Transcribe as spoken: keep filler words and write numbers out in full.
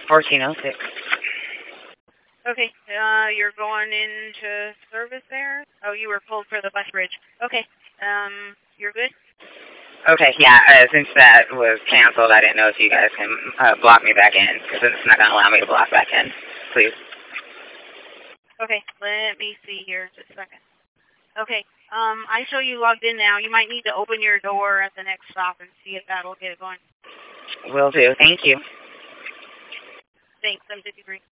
fourteen oh six. Okay, uh, you're going into service there? Oh, you were pulled for the bus bridge. Okay, um, you're good? Okay, yeah, uh, since that was canceled, I didn't know if you guys can uh, block me back in, because it's not going to allow me to block back in. Please. Okay, let me see here just a second. Okay, um, I show you logged in now. You might need to open your door at the next stop and see if that'll get it going. Will do. Thank you. Thanks, I'm fifty-three.